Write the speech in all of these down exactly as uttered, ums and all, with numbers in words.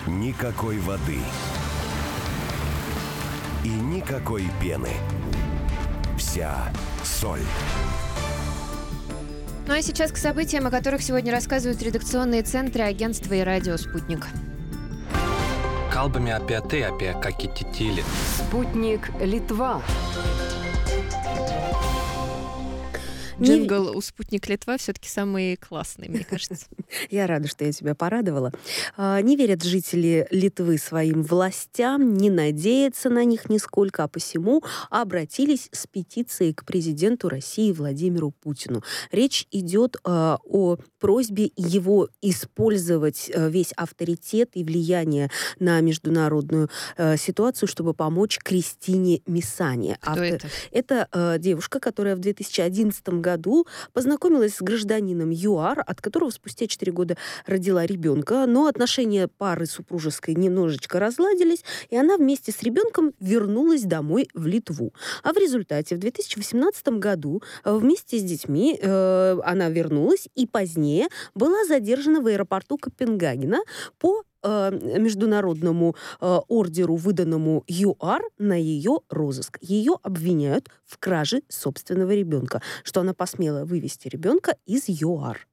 Никакой воды. И никакой пены. Вся соль. Ну а сейчас к событиям, о которых сегодня рассказывают редакционные центры агентства и радио «Спутник». Kalbame apie tai, apie ką kiti tyli. Спутник Литва. Джингл у «Спутник Литва» все-таки самый классный, мне кажется. Я рада, что я тебя порадовала. Не верят жители Литвы своим властям, не надеются на них нисколько, а посему обратились с петицией к президенту России Владимиру Путину. Речь идет о просьбе его использовать весь авторитет и влияние на международную ситуацию, чтобы помочь Кристине Мисане. Кто Автор... это? Это девушка, которая в две тысячи одиннадцатом году году познакомилась с гражданином ЮАР, от которого спустя четыре года родила ребенка, но отношения пары супружеской немножечко разладились, и она вместе с ребенком вернулась домой в Литву. А в результате в две тысячи восемнадцатом году вместе с детьми э, она вернулась и позднее была задержана в аэропорту Копенгагена по международному э, ордеру, выданному ЮАР на ее розыск. Ее обвиняют в краже собственного ребенка, что она посмела вывести ребенка из ЮАР.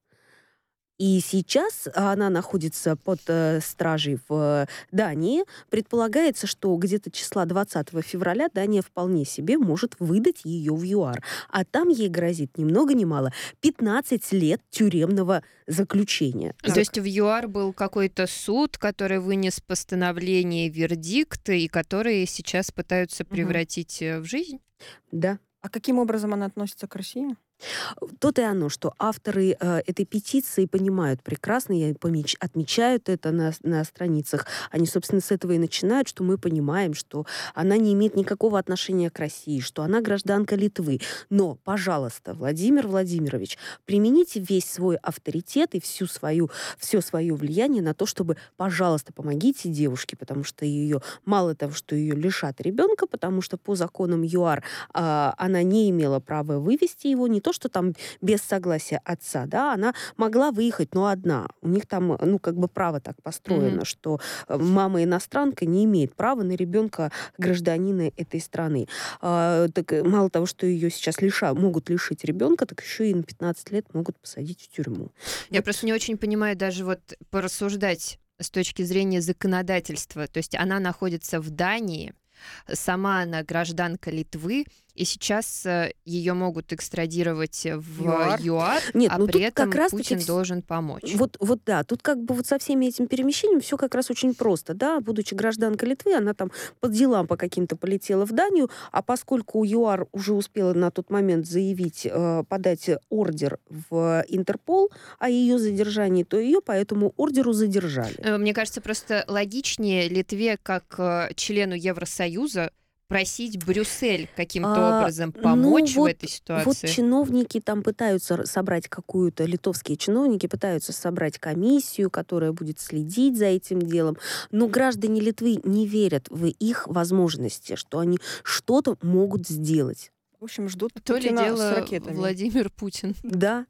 И сейчас она находится под э, стражей в э, Дании. Предполагается, что где-то числа двадцатого февраля Дания вполне себе может выдать ее в ЮАР. А там ей грозит ни много ни мало пятнадцать лет тюремного заключения. То так. есть в ЮАР был какой-то суд, который вынес постановление, вердикт, и которые сейчас пытаются превратить угу. в жизнь? Да. А каким образом она относится к России? То-то и оно, что авторы э, этой петиции понимают прекрасно, и помеч- отмечают это на, на страницах. Они, собственно, с этого и начинают, что мы понимаем, что она не имеет никакого отношения к России, что она гражданка Литвы. Но, пожалуйста, Владимир Владимирович, примените весь свой авторитет и всю свою, все свое влияние на то, чтобы, пожалуйста, помогите девушке, потому что ее, мало того, что ее лишат ребенка, потому что по законам ЮАР э, она не имела права вывести его, не то, что там без согласия отца, да, она могла выехать, но одна. У них там, ну, как бы право так построено, mm-hmm. что мама-иностранка не имеет права на ребенка гражданина этой страны. А, так мало того, что ее сейчас лиша, могут лишить ребенка, так еще и на пятнадцать лет могут посадить в тюрьму. Я вот. просто не очень понимаю даже вот порассуждать с точки зрения законодательства. То есть она находится в Дании, сама она гражданка Литвы, и сейчас ее могут экстрадировать в ЮАР, ЮАР Нет, а ну при этом как раз Путин таки... должен помочь. Вот, вот да, тут как бы вот со всеми этими перемещениями все как раз очень просто, да, будучи гражданкой Литвы, она там по делам по каким-то полетела в Данию, а поскольку ЮАР уже успела на тот момент заявить, э, подать ордер в Интерпол о ее задержании, то ее по этому ордеру задержали. Мне кажется, просто логичнее Литве как члену Евросоюза просить Брюссель каким-то а, образом помочь ну вот, в этой ситуации? Вот чиновники там пытаются собрать какую-то, литовские чиновники пытаются собрать комиссию, которая будет следить за этим делом, но граждане Литвы не верят в их возможности, что они что-то могут сделать. В общем, ждут То ли Путина дело с ракетами. Владимир Путин. Да.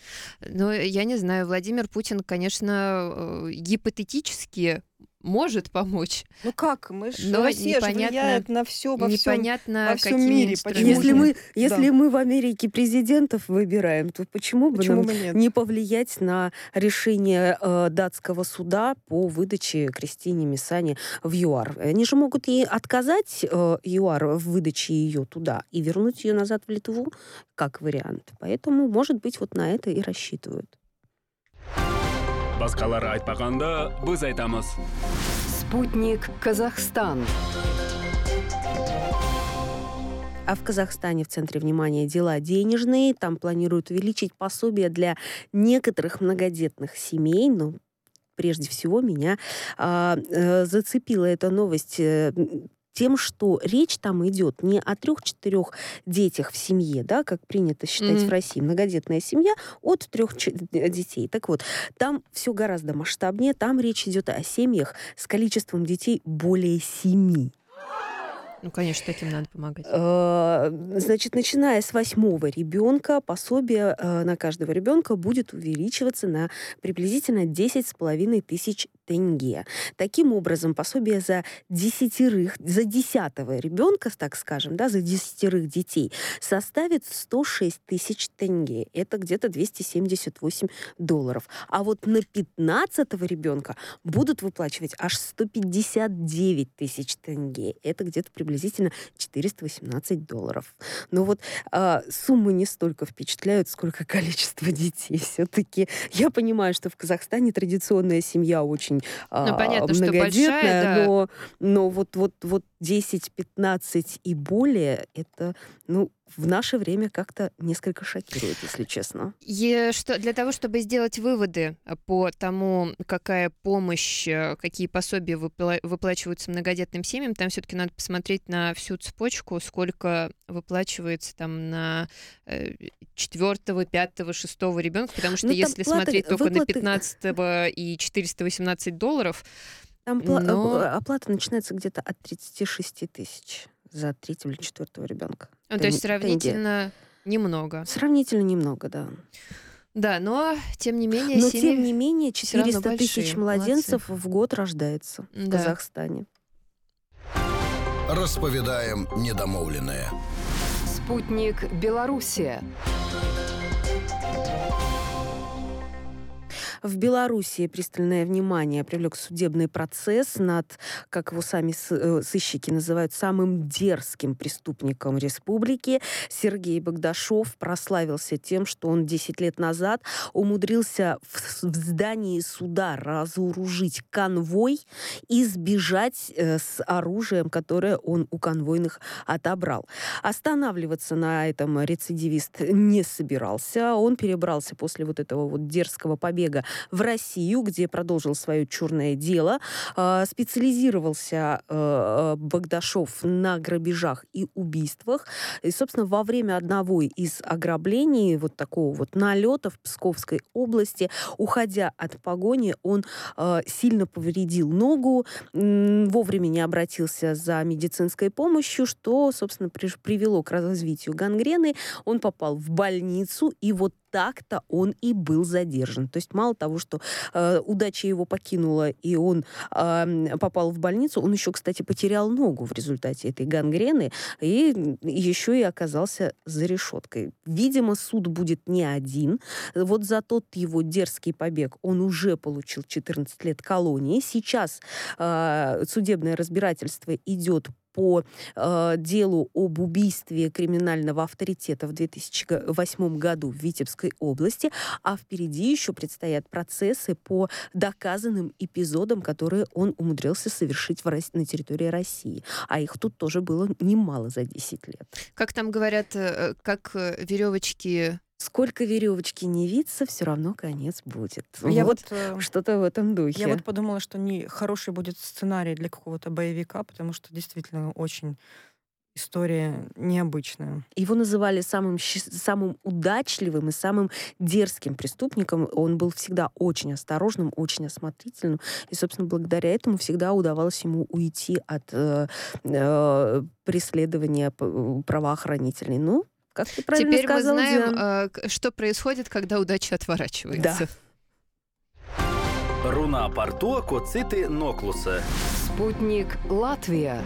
Ну, я не знаю, Владимир Путин, конечно, гипотетически может помочь. Ну как? Мы ж, но Россия же влияет на все во непонятно, всем, во всем мире. Если, мы, если да. мы в Америке президентов выбираем, то почему бы почему нам нет? не повлиять на решение э, датского суда по выдаче Кристине Мисане в ЮАР? Они же могут ей отказать э, ЮАР в выдаче ее туда и вернуть ее назад в Литву как вариант. Поэтому, может быть, вот на это и рассчитывают. Басқалар айтпағанда біз айтамыз. Спутник Казахстан. А в Казахстане в центре внимания дела денежные. Там планируют увеличить пособие для некоторых многодетных семей. Но прежде всего меня э, э, зацепила эта новость э, тем, что речь там идет не о трех-четырех детях в семье, да, как принято считать mm-hmm. в России, многодетная семья от трех ч- детей. Так вот, там все гораздо масштабнее, там речь идет о семьях с количеством детей более семи. Ну, конечно, таким надо помогать. Значит, начиная с восьмого ребенка пособие на каждого ребенка будет увеличиваться на приблизительно десять с половиной тысяч тенге. Таким образом, пособие за десятерых, за десятого ребенка, так скажем, да, за десятерых детей составит сто шесть тысяч тенге. Это где-то двести семьдесят восемь долларов. А вот на пятнадцатого ребенка будут выплачивать аж сто пятьдесят девять тысяч тенге. Это где-то приблизительно четыреста восемнадцать долларов. Но вот а, суммы не столько впечатляют, сколько количество детей. Все-таки я понимаю, что в Казахстане традиционная семья очень а, ну, понятно, многодетная, что большая, да. но, но вот, вот, вот десять-пятнадцать и более, это, ну, в наше время как-то несколько шокирует, если честно. И что, для того, чтобы сделать выводы по тому, какая помощь, какие пособия выпла- выплачиваются многодетным семьям, там все-таки надо посмотреть на всю цепочку, сколько выплачивается там на э, четвертого, пятого, шестого ребенка, потому что ну, если платы, смотреть только выплаты... на пятнадцатого и четыреста восемнадцать долларов, там пла- но... оплата начинается где-то от тридцати шести тысяч за третьего или четвертого ребенка. Ну, Тен- то есть сравнительно тенге. немного. Сравнительно немного, да. Да, но тем не менее... Но семьи тем не менее четыреста тысяч младенцев молодцы. в год рождается в Да. Казахстане. Розповідаємо недомовлене. Спутник Белоруссия. В Белоруссии пристальное внимание привлек судебный процесс над, как его сами сыщики называют, самым дерзким преступником республики. Сергей Богдашов прославился тем, что он десять лет назад умудрился в, в здании суда разоружить конвой и сбежать э, с оружием, которое он у конвойных отобрал. Останавливаться на этом рецидивист не собирался. Он перебрался после вот этого вот дерзкого побега в Россию, где продолжил свое черное дело. Специализировался Богдашов на грабежах и убийствах. И, собственно, во время одного из ограблений, вот такого вот налета в Псковской области, уходя от погони, он сильно повредил ногу, вовремя не обратился за медицинской помощью, что, собственно, привело к развитию гангрены. Он попал в больницу, и вот так-то он и был задержан. То есть мало того, что э, удача его покинула, и он э, попал в больницу, он еще, кстати, потерял ногу в результате этой гангрены, и еще и оказался за решеткой. Видимо, суд будет не один. Вот за тот его дерзкий побег он уже получил четырнадцать лет колонии. Сейчас э, судебное разбирательство идет по э, делу об убийстве криминального авторитета в две тысячи восьмом году в Витебской области, а впереди еще предстоят процессы по доказанным эпизодам, которые он умудрился совершить в Рос... на территории России. А их тут тоже было немало за десять лет. Как там говорят, как веревочки... Сколько веревочки не виться, все равно конец будет. Я вот вот э, что-то в этом духе. Я вот подумала, что не хороший будет сценарий для какого-то боевика, потому что действительно очень история необычная. Его называли самым, самым удачливым и самым дерзким преступником. Он был всегда очень осторожным, очень осмотрительным. И, собственно, благодаря этому всегда удавалось ему уйти от э, э, преследования правоохранителей. Ну, как ты правильно Теперь сказал, мы знаем, Диан. что происходит, когда удача отворачивается. Да. Руна Портуа Коцити Ноклуса. Спутник Латвия.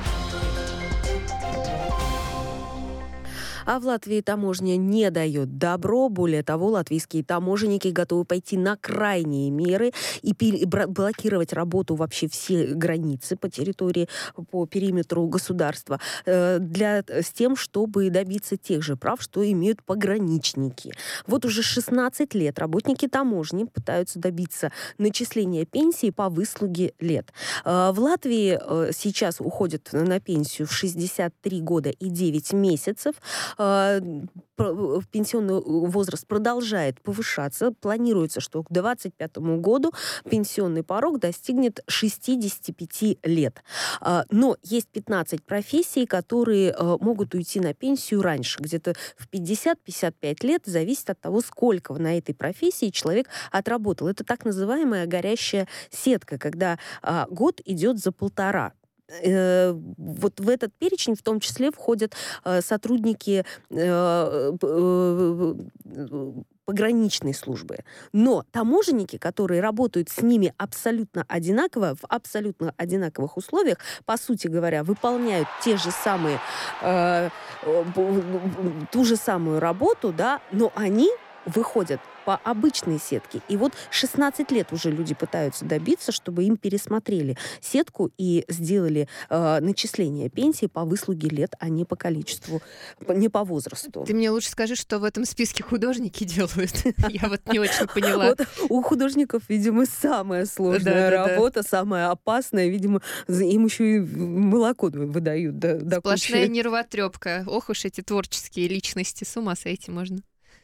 А в Латвии таможня не дает добро. Более того, латвийские таможенники готовы пойти на крайние меры и блокировать работу вообще все границы по территории, по периметру государства, для, с тем, чтобы добиться тех же прав, что имеют пограничники. Вот уже шестнадцать лет работники таможни пытаются добиться начисления пенсии по выслуге лет. В Латвии сейчас уходят на пенсию в шестьдесят три года и девять месяцев. Пенсионный возраст продолжает повышаться. Планируется, что к двадцать пятому году пенсионный порог достигнет шестьдесят пять лет. Но есть пятнадцать профессий, которые могут уйти на пенсию раньше, где-то в пятьдесят - пятьдесят пять лет, зависит от того, сколько на этой профессии человек отработал. Это так называемая горящая сетка, когда год идет за полтора. э, вот в этот перечень в том числе входят э, сотрудники э, э, пограничной службы. Но таможенники, которые работают с ними абсолютно одинаково, в абсолютно одинаковых условиях, по сути говоря, выполняют те же самые, э, ту же самую работу, да, но они выходят по обычной сетке. И вот шестнадцать лет уже люди пытаются добиться, чтобы им пересмотрели сетку и сделали э, начисление пенсии по выслуге лет, а не по количеству, не по возрасту. Ты мне лучше скажи, что в этом списке художники делают. Я вот не очень поняла. У художников, видимо, самая сложная работа, самая опасная. Видимо, им еще и молоко выдают. Сплошная нервотрепка. Ох уж эти творческие личности. С ума сойти можно.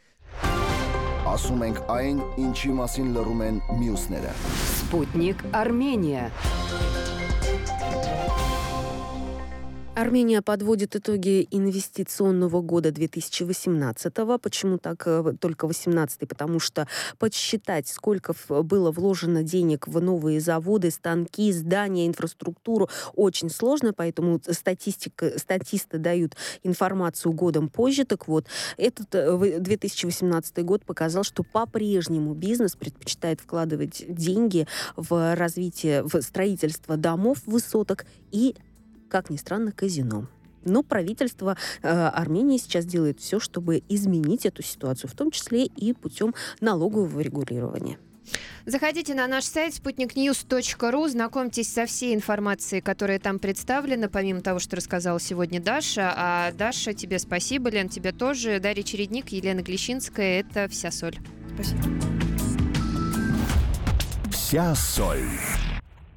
Ասում ենք այն, ինչի մասին լռում են մյուսները։ Спутник Армения. Армения подводит итоги инвестиционного года две тысячи восемнадцатого. Почему так только восемнадцатый? Потому что подсчитать, сколько было вложено денег в новые заводы, станки, здания, инфраструктуру, очень сложно, поэтому статистика, статисты дают информацию годом позже. Так вот, этот две тысячи восемнадцатый год показал, что по-прежнему бизнес предпочитает вкладывать деньги в развитие, в строительство домов, высоток и, как ни странно, казино. Но правительство э, Армении сейчас делает все, чтобы изменить эту ситуацию, в том числе и путем налогового регулирования. Заходите на наш сайт спутник ньюс точка ру, знакомьтесь со всей информацией, которая там представлена, помимо того, что рассказала сегодня Даша. А Даша, тебе спасибо, Лен, тебе тоже. Дарья Чередник, Елена Глещинская. Это «Вся соль». Спасибо. Вся соль.